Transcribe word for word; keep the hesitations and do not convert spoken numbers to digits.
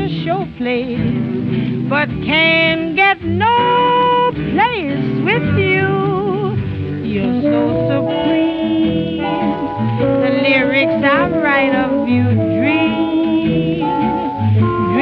a show place, but can't get no place with you. You're so supreme. The lyrics I write of you